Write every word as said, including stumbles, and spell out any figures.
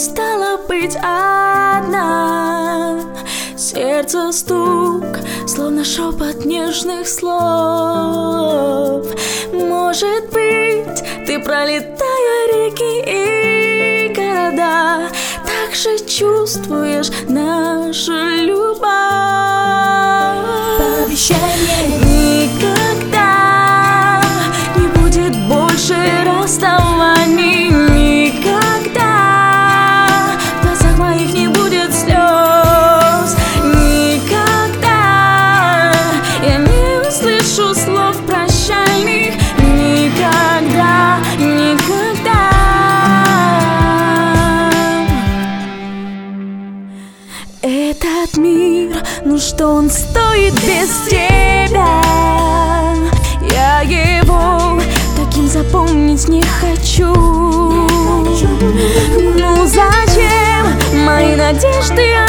устала быть одна. Сердце стук, словно шепот нежных слов. Может быть, ты, пролетая реки и города, так же чувствуешь нашу любовь. Пообещай мне, никогда не будет больше расставаний. Никогда в глазах моих не будет слез. Никогда я не услышу слов прощальных. Никогда, никогда. Этот мир, ну что он стоит без тебя? Я его таким запомнить не хочу. Ну зачем мои надежды